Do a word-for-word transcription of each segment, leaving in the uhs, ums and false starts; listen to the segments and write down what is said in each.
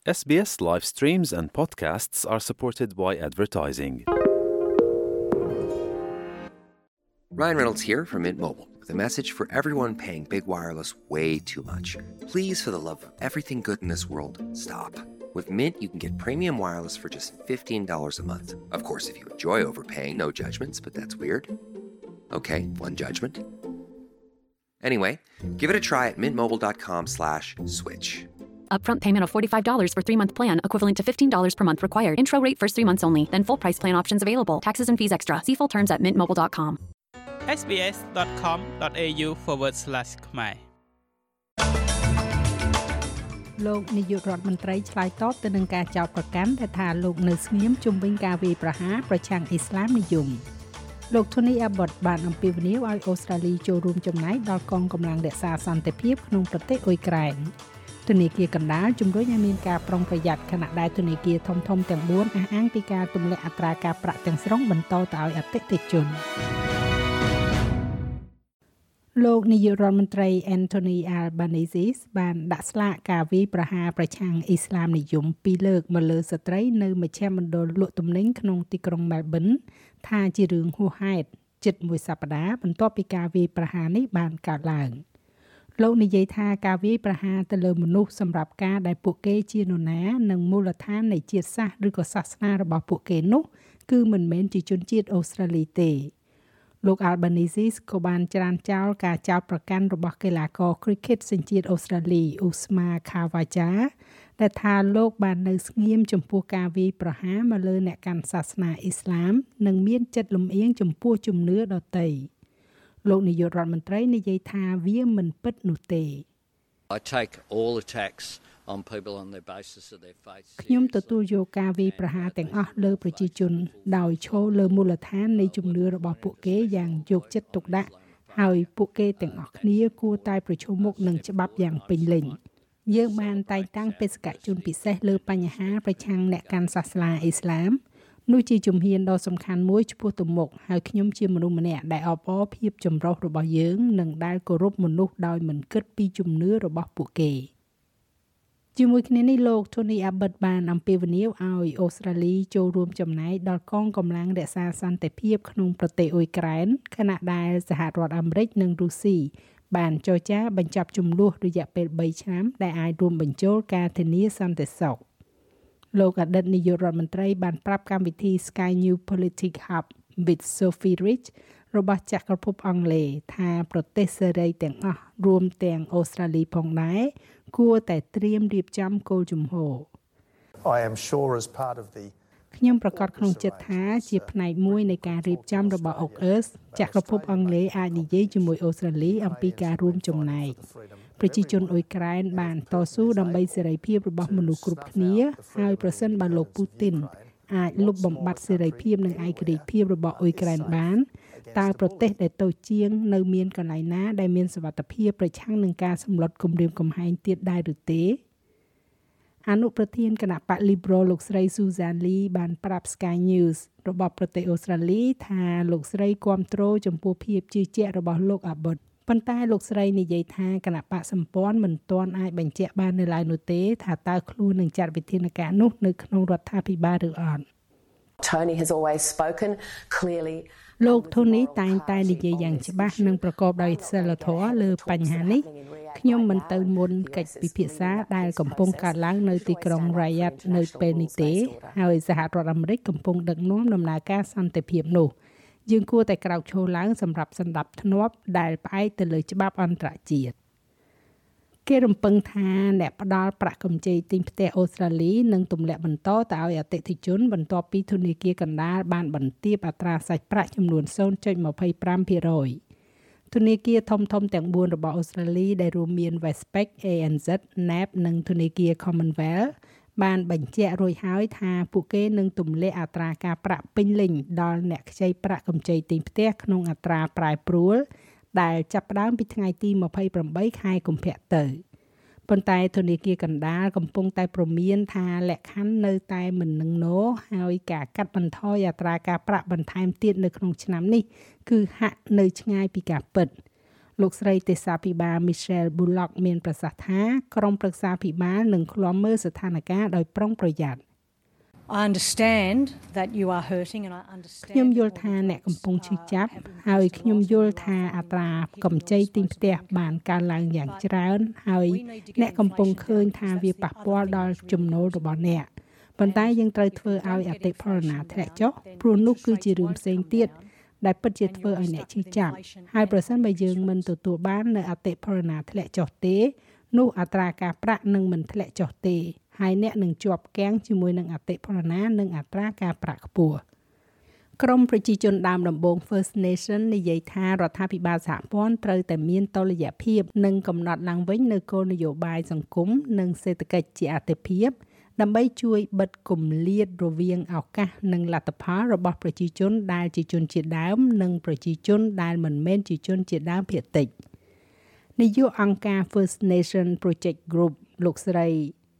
S B S live streams and podcasts are supported by advertising. Ryan Reynolds here from Mint Mobile with a message for everyone paying big wireless way too much. Please, for the love of everything good in this world, stop. With Mint, you can get premium wireless for just fifteen dollars a month. Of course, if you enjoy overpaying, no judgments, but that's weird. Okay, one judgment. Anyway, give it a try at mintmobile.com slash switch. Upfront payment of forty-five dollars for three-month plan, equivalent to fifteen dollars per month required. Intro rate first three months only, then full price plan options available. Taxes and fees extra. See full terms at mint mobile dot com. เอส บี เอส ดอท คอม ดอท เอ ยู forward slash ខ្មែរលោកនាយករដ្ឋមន្ត្រីឆ្លើយតបទៅនឹងការចោទប្រកាន់ថាថាលោកនៅស្ងៀមជុំវិញការវាយប្រហារប្រឆាំងអ៊ីស្លាមនិយមលោក Tony Abbott បានអំពាវនាវឲ្យអូស្ត្រាលីចូលរួមចំណែកដល់កងកម្លាំងរក្សាសន្តិភាពក្នុងប្រទេសអ៊ុយក្រែនធនាគារកណ្ដាលជំរុញឲ្យមានការប្រុងប្រយ័ត្នខណៈដែលធនាគារធំៗទាំងបួនអះអាងពីការទម្លាក់អត្រាការប្រាក់ទាំងស្រុងបន្តទៅឲ្យអតិថិជនលោកនាយករដ្ឋមន្ត្រី Anthony Albanese បានដាក់ស្លាកការវាយប្រហារប្រឆាំងអ៊ីស្លាមនិយមពីរលើកមកលើស្ត្រីនៅមជ្ឈមណ្ឌលលក់ទំនិញក្នុងទីក្រុង Melbourne ថាជារឿងហួសហេតុជិតមួយសប្តាហ៍បន្ទាប់ពីការវាយប្រហារនេះបានកើតឡើងលោកនិយាយថាការវាយប្រហារទៅលើមនុស្សសម្រាប់ការដែលពួកគេជានរណានិងមូលដ្ឋាននៃជាតិសាសន៍ឬក៏សាសនារបស់ពួកគេនោះគឺមិនមែនជាជនជាតិអូស្ត្រាលីទេលោក Albanese ក៏បានច្រានចោលការចោទប្រកាន់របស់កីឡាករ cricket សញ្ជាតិអូស្ត្រាលី Usman Khawaja ដែលថាលោកបាននៅស្ងៀមចំពោះការវាយប្រហារមកលើអ្នកកាន់សាសនាអ៊ីស្លាមនិងមានចិត្តលំអៀងចំពោះជំនឿដទៃលោកនាយករដ្ឋមន្ត្រីនិយាយថាវាមិនពិតនោះទេ I take all attacks on people on their basis of their faith ខ្ញុំទទួលយកការវាយប្រហារទាំងអស់លើប្រជាជនដោយឈរលើមូលដ្ឋាននៃជំនឿរបស់ពួកគេយ៉ាងយកចិត្តទុកដាក់ហើយពួកគេទាំងអស់គ្នាគួរតែប្រឈមមុខនឹងច្បាប់យ៉ាងពេញលេញយើងបានតែងតាំងបេសកជនពិសេសលើបញ្ហាប្រឆាំងអ្នកកាន់សាសនាអ៊ីស្លាមនោះជាជំហានដ៏សំខាន់មួយឆ្ពោះទៅមុខហើយខ្ញុំជាមនុស្សម្នាក់ដែលអបអរភាពចម្រុះរបស់យើងនិងដែលគោរពមនុស្សដោយមិនគិតពីជំនឿរបស់ពួកគេជាមួយគ្នានេះលោក Tony Abbott បានអំពាវនាវឲ្យអូស្ត្រាលីចូលរួមចំណែកដល់កងកម្លាំងរក្សាសន្តិភាពក្នុងប្រទេសអ៊ុយក្រែនខណៈដែលសហរដ្ឋអាមេរិកនិងរុស្ស៊ីបានចរចាបញ្ចប់ជម្លោះរយៈពេលបីឆ្នាំដែលអាចរួមបញ្ចូលការធានាសន្តិសុខលោកអតីតនាយករដ្ឋមន្ត្រីបានប្រាប់កម្មវិធី Sky News Politics Hub with Sophie Rich របស់ចក្រភពអង់គ្លេសថាប្រទេសសេរីទាំងអស់រួមទាំងអូស្ត្រាលីផងដែរគួរតែត្រៀមរៀបចំគោលជំហរ I am sure as part of the ខ្ញុំប្រកាសក្នុងចិត្តថាជាផ្នែកមួយនៃការរៀបចំរបស់ O C U S ចក្រភពអង់គ្លេសអាចនិយាយជាមួយអូស្ត្រាលីអំពីការរួមចំណែកប្រជាជនអ៊ុយក្រែនបានតស៊ូដើម្បីសេរីភាពរបស់មនុស្សគ្រប់គ្នាហើយប្រសិនបើលោកពូទីនអាចលុបបំបាត់សេរីភាពនិងឯករាជ្យភាពរបស់អ៊ុយក្រែនបានតើប្រទេសដែលតូចជាងនៅមានកន្លែងណាដែលមានសុវត្ថិភាពប្រឆាំងនឹងការសម្លុតគំរាមកំហែងទៀតដែរឬទេអនុប្រធានគណៈបក Liberal លោកស្រី Susan Lee បានប្រាប់ Sky News របស់ប្រទេសអូស្ត្រាលីថាលោកស្រីគាំទ្រចំពោះភាពជឿជាក់របស់លោក Abbott ប៉ុន្តែលោកស្រីនិយាយថាគណៈបកសម្ព័ន្ធមិនទាន់អាចបញ្ជាក់បាននៅឡើយនោះទេថាតើខ្លួននឹងចាត់វិធានការនោះនៅក្នុងរដ្ឋាភិបាលឬអត់ Tony has always spoken clearly លោក Tony តែងតែនិយាយយ៉ាងច្បាស់និងប្រកបដោយសីលធម៌លើបញ្ហានេះខ្ញុំមិនទៅមុនកិច្ចពិភាក្សាដែលកំពុងកើតឡើងនៅទីក្រុង Riyadh នៅពេលនេះទេហើយសហរដ្ឋអាមេរិកកំពុងដឹកនាំដំណើរការសន្តិភាពនោះយើងគួរតែក្រោកឈរឡើងសម្រាប់សន្តិភាពធ្នាប់ដែលផ្អែកទៅលើច្បាប់អន្តរជាតិគេរំពឹងថាអ្នកផ្ដល់ប្រាក់កម្ចីទិញផ្ទះអូស្ត្រាលីនឹងទម្លាក់បន្តទៅឲ្យអតិថិជនបន្ទាប់ពីធនាគារកណ្ដាលបានបន្ទាបអត្រាសាច់ប្រាក់ចំនួន ศูนย์จุดยี่สิบห้าភាគរយ ធនាគារធំៗទាំងបួនរបស់អូស្ត្រាលីដែលរួមមាន Westpac, A N Z, N A B និងធនាគារ Commonwealth បានបញ្ជាក់រួចហើយថាពួកគេនឹងទម្លាក់អត្រាការប្រាក់ពេញលេញដល់អ្នកខ្ចីប្រាក់កម្ចីទិញផ្ទះក្នុងអត្រាប្រែប្រួលដែលចាប់ផ្ដើមពីថ្ងៃទីยี่สิบแปดខែកុម្ភៈទៅប៉ុន្តែធនាគារកណ្ដាលកំពុងតែព្រមានថាលក្ខខណ្ឌនៅតែមិននឹងណូហើយការកាត់បន្ថយអត្រាការប្រាក់បន្ថែមទៀតនៅក្នុងឆ្នាំនេះគឺហាក់នៅឆ្ងាយពីការពិតលោកស្រីទេសាភិបាល Michelle Bullock មានប្រសាសន៍ថាក្រុមប្រឹក្សាភិបាលនឹងឃ្លាំមើលស្ថានភាពដោយប្រុងប្រយ័ត្ន I understand that you are hurting and I understand ខ្ញុំយល់ថាអ្នកកំពុងឈឺចាប់ហើយខ្ញុំយល់ថាអត្រាកម្ចីទិញផ្ទះបានកើនឡើងយ៉ាងច្រើនហើយអ្នកកំពុងឃើញថាវាប៉ះពាល់ដល់ចំណូលរបស់អ្នកប៉ុន្តែយើងត្រូវធ្វើឲ្យអតិផរណាធ្លាក់ចុះព្រោះនោះគឺជារឿងផ្សេងទៀតដែលពិតជាធ្វើឲ្យអ្នកឈឺចាប់ហើយប្រសិនបើយើងមិនទទួលបាននៅអតិផរណាធ្លាក់ចុះទេនោះអត្រាការប្រាក់នឹងមិនធ្លាក់ចុះទេហើយអ្នកនឹងជាប់គាំងជាមួយនឹងអតិផរណានិងអត្រាការប្រាក់ខ្ពស់ក្រមប្រជាជនដើមដំបូង First Nation និយាយថារដ្ឋាភិបាលសហព័ន្ធត្រូវតែមានតុល្យភាពនិងកំណត់ឡើងវិញនូវគោលនយោបាយសង្គមនិងសេដ្ឋកិច្ចជាអាទិភាពដើម្បីជួយបិទគម្លាតរវាងឱកាសនិងលទ្ធផលរបស់ប្រជាជនដែលជាជនជាតិដើមនិងប្រជាជនដែលមិនមែនជាជនជាតិដើមភាគតិចនាយកអង្គការ First Nation Project Group លោកស្រី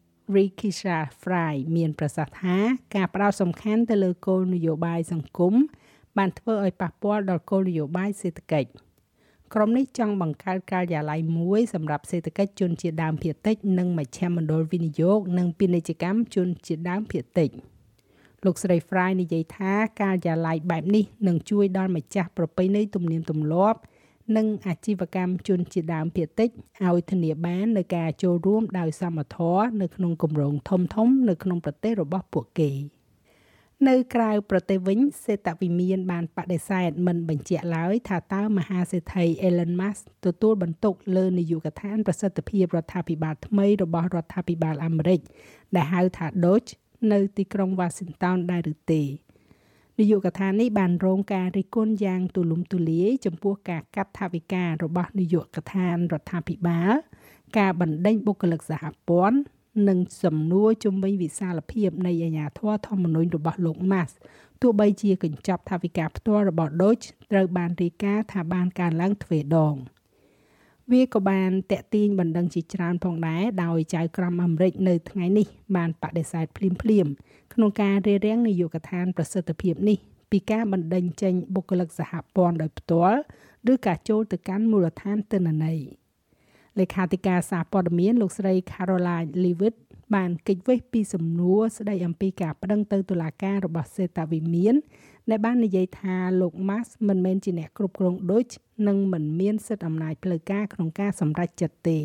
Rikisha Fry មានប្រសាសន៍ថាការផ្ដោតសំខាន់ទៅលើគោលនយោបាយសង្គមបានធ្វើឲ្យប៉ះពាល់ដល់គោលនយោបាយសេដ្ឋកិច្ចក្រុមនេះចង់បង្កើតការិយាល័យមួយសម្រាប់សេដ្ឋកិច្ចជនជាតិដើមភាគតិចនិងមជ្ឈមណ្ឌលវិនិយោគនិងពាណិជ្ជកម្មជនជាតិដើមភាគតិចលោកស្រី Fry និយាយថាការិយាល័យបែបនេះនឹងជួយដល់ម្ចាស់ប្រពៃណីទំនៀមទម្លាប់និងអាជីវកម្មជនជាតិដើមភាគតិចឲ្យធានាបាននូវការចូលរួមដោយសមធម៌នៅក្នុងគម្រោងធំៗនៅក្នុងប្រទេសរបស់ពួកគេនៅក្រៅប្រទេសវិញសេតវិមានបានបដិសេធមិនបញ្ជាក់ឡើយថាតើមហាសេដ្ឋី Elon Musk ទទួលបន្ទុកលើនាយកដ្ឋានប្រសិទ្ធភាពរដ្ឋាភិបាលថ្មីរបស់រដ្ឋាភិបាលអាមេរិកដែលហៅថា Doge នៅទីក្រុង Washington ដែរឬទេនាយកដ្ឋាននេះបានរងការរិះគន់យ៉ាងទូលំទូលាយចំពោះការកាត់ថវិការបស់នាយកដ្ឋានរដ្ឋាភិបាលការបណ្ដេញបុគ្គលិកសហព័ន្ធនិងសំណួរជំវិញវិសាលភាពនៃអាជ្ញាធរធម្មនុញ្ញរបស់លោក Musk ទោះបីជាកញ្ចប់ថវិកាផ្ទាល់របស់ Doge ត្រូវបានរាយការណ៍ថាបានកើនឡើងទ្វេដងវាក៏បានតាក់ទាញបណ្ដឹងជាច្រើនផងដែរដោយចៅក្រមអាមេរិកនៅថ្ងៃនេះបានបដិសេធភ្លាមៗក្នុងការរារាំងនាយកដ្ឋានប្រសិទ្ធភាពនេះពីការបណ្ដេញចេញបុគ្គលិកសហព័ន្ធដោយផ្ទាល់ឬការចូលទៅកាន់មូលដ្ឋានទិន្នន័យលេខាធិការសារព័ត៌មានលោកស្រី Caroline Leavitt បានគេចវេះពីសំណួរស្ដីអំពីការប្តឹងទៅតុលាការរបស់សេតវិមានដែលបាននិយាយថាលោក Musk មិនមែនជាអ្នកគ្រប់គ្រង Doge និងមិនមានសិទ្ធិអំណាចផ្លូវការក្នុងការសម្រេចចិត្តទេ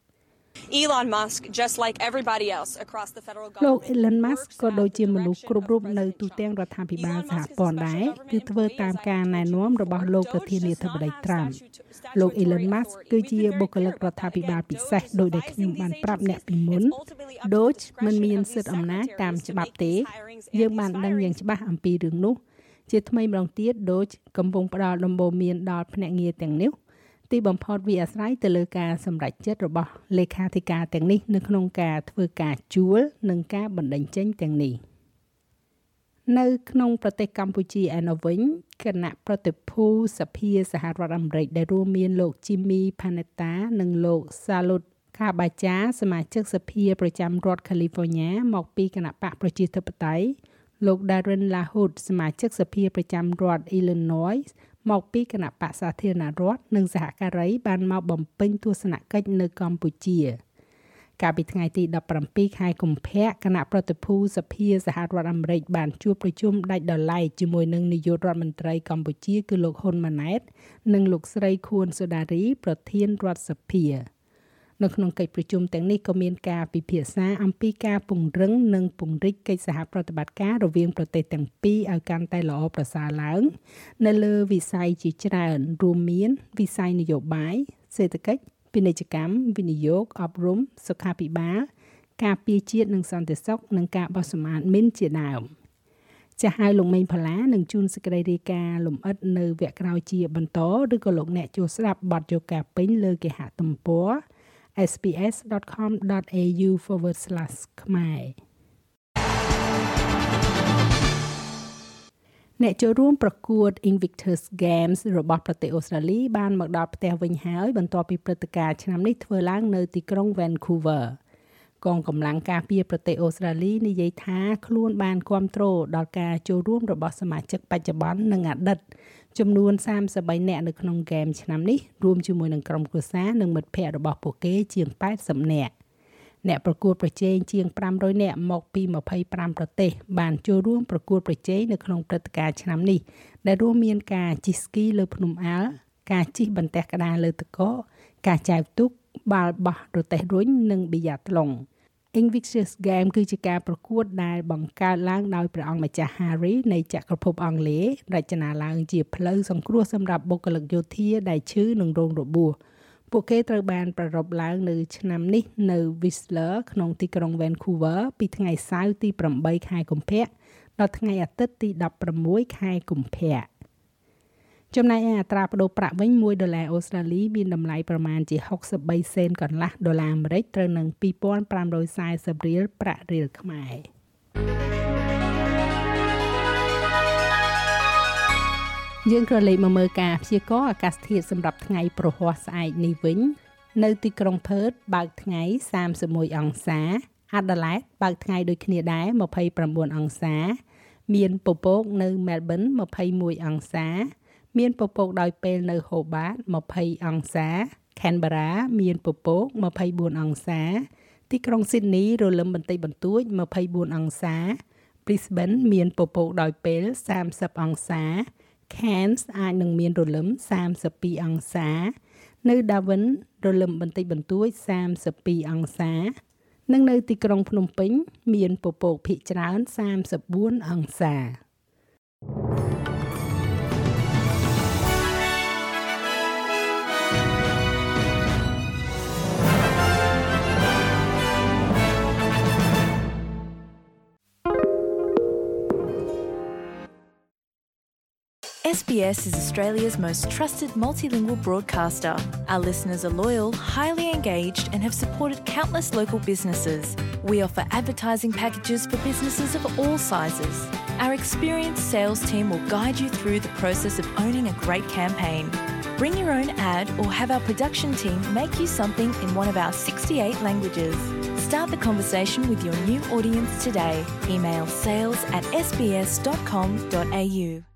Elon Musk, just like everybody else across the federal government. លោក Elon Musk ក៏ដូចជាមនុស្សគ្រប់រូបនៅទូទាំងរដ្ឋាភិបាលសហព័ន្ធដែរគឺធ្វើតាមការណែនាំរបស់លោកប្រធានាធិបតី Trump លោក Elon Musk គឺជាបុគ្គលិករដ្ឋាភិបាលពិសេសដោយដែលខ្ញុំបានប្រាប់អ្នកពីមុន Doge មិនមានសិទ្ធិអំណាចតាមច្បាប់ទេយើងបានដឹងយ៉ាងច្បាស់អំពីរឿងនោះជាថ្មីម្ដងទៀត Doge កំពុងផ្ដល់ដំបូន្មានដល់ភ្នាក់ងារទាំងនេះទីបំផុតវាអាស្រ័យទៅលើការសម្រេចចិត្តរបស់លេខាធិការទាំងនេះនៅក្នុងការធ្វើការជួលនិងការបណ្ដេញចេញទាំងនេះនៅក្នុងប្រទេសកម្ពុជាឯណោះវិញគណៈប្រតិភូសភាសហរដ្ឋអាមេរិកដែលរួមមានលោក Jimmy Panetta និងលោក Salut Kabaja សមាជិកសភាប្រចាំរដ្ឋ California មកពីគណៈបកប្រជាធិបតេយ្យលោក Darren LaHood សមាជិកសភាប្រចាំរដ្ឋ Illinoisមកពីគណៈបក្សសាធារណរដ្ឋនិងសហការីបានមកបំពេញទស្សនកិច្ចនៅកម្ពុជាកាលពីថ្ងៃទីដប់ប្រាំពីរខែកុម្ភៈគណៈប្រតិភូសភាសហរដ្ឋអាមេរិកបានជួបប្រជុំដាច់ដោយឡែកជាមួយនឹងនាយករដ្ឋមន្ត្រីកម្ពុជាគឺលោកហ៊ុនម៉ាណែតនិងលោកស្រីខួនសូដារីប្រធានរដ្ឋសភានៅក្នុងកិច្ចប្រជុំទាំងនេះក៏មានការពិភាក្សាអំពីការពង្រឹងនិងពង្រីកកិច្ចសហប្រតិបត្តិការរវាងប្រទេសទាំងពីរឲ្យកាន់តែល្អប្រសើរឡើងនៅលើវិស័យជាច្រើនរួមមានវិស័យនយោបាយសេដ្ឋកិច្ចពាណិជ្ជកម្មវិនិយោគអប់រំសុខាភិបាលការពារជាតិនិងសន្តិសុខនិងការបោះសម្អាតមីនជាដើមចាស់ហើយលោកមេងផល្លានឹងជួនសេចក្តីរាយការណ៍លម្អិតនៅវគ្គក្រោយជាបន្តឬក៏លោកអ្នកចូលស្ដាប់បទយកការពេញលើគេហទំព័រ s b s dot com dot a u forward slash ខ្មែរអ្នកចូលរួមប្រកួត Invictus Games របស់ប្រទេសអូស្ត្រាលីបានមកដល់ផ្ទះវិញហើយបន្ទាប់ពីព្រឹត្តិការណ៍ឆ្នាំនេះធ្វើឡើងនៅទីក្រុង Vancouver កងកម្លាំងការពារប្រទេសអូស្ត្រាលីនិយាយថាខ្លួនបានគាំទ្រដល់ការចូលរួមរបស់សមាជិកបច្ចុប្បន្ននិងអតីតចំនួនសាមសិបបីនាក់នៅក្នុងហ្គេមឆ្នាំនេះរួមជាមួយនឹងក្រុមគ្រួសារនិងមិត្តភ័ក្តិរបស់ពួកគេជាងแปดสิบនាក់អ្នកប្រកួតប្រជែងជាងfive hundredនាក់មកពីtwenty-fiveប្រទេសបានចូលរួមប្រកួតប្រជែងនៅក្នុងព្រឹត្តិការណ៍ឆ្នាំនេះដែលរួមមានការជិះស្គីលើភ្នំអាល់ការជិះបន្ទះក្តារលើទឹកកកការចែវទូកបាល់បោះរទេះរុញនិងប៊ីយ៉ាត្លុង Invictus Game គឺជាការប្រកួតដែលបង្កើតឡើងដោយព្រះអង្គម្ចាស់ Harry នៃចក្រភពអង់គ្លេសរចនាឡើងជាផ្លូវសង្គ្រោះសម្រាប់បុគ្គលិកយោធាដែលឈឺនិងរងរបួសពួកគេត្រូវបានប្រារព្ធឡើងនៅឆ្នាំនេះនៅ Whistler ក្នុងទីក្រុង Vancouver ពីថ្ងៃសៅរ៍ទីeightខែកុម្ភៈដល់ថ្ងៃអាទិត្យទីsixteenខែកុម្ភៈចំណែកឯអត្រាប្តូរប្រាក់វិញoneដុល្លារអូស្ត្រាលីមានតម្លៃប្រមាណជាsixty-threeសេនកន្លះដុល្លារអាមេរិកត្រូវនឹងtwo thousand five hundred fortyរៀលប្រាក់រៀលខ្មែរយើងក៏លេខមកមើលការព្យាករណ៍អាកាសធាតុសម្រាប់ថ្ងៃព្រហស្បតិ៍ស្អែកនេះវិញនៅទីក្រុងផឺតបើកថ្ងៃthirty-oneអង្សាអាដាលេដបើកថ្ងៃដូចគ្នាដែរtwenty-nineអង្សាមានពពកនៅមែលប៊នtwenty-oneអង្សាមានពពកដោយពេលនៅហូបាតtwentyអង្សា Canberra មានពពកtwenty-fourអង្សាទីក្រុង Sydney រលឹមបន្តិចបន្តួចtwenty-fourអង្សា Brisbane មានពពកដោយពេលthirtyអង្សា Cairns អាចនឹងមានរលឹមthirty-twoអង្សានៅ Darwin រលឹមបន្តិចបន្តួចthirty-twoអង្សានិងនៅទីក្រុងភ្នំពេញមានពពកភាគច្រើនthirty-fourអង្សា S B S is Australia's most trusted multilingual broadcaster. Our listeners are loyal, highly engaged, and have supported countless local businesses. We offer advertising packages for businesses of all sizes. Our experienced sales team will guide you through the process of owning a great campaign. Bring your own ad or have our production team make you something in one of our sixty-eight languages. Start the conversation with your new audience today. Email sales at s b s dot com dot a u.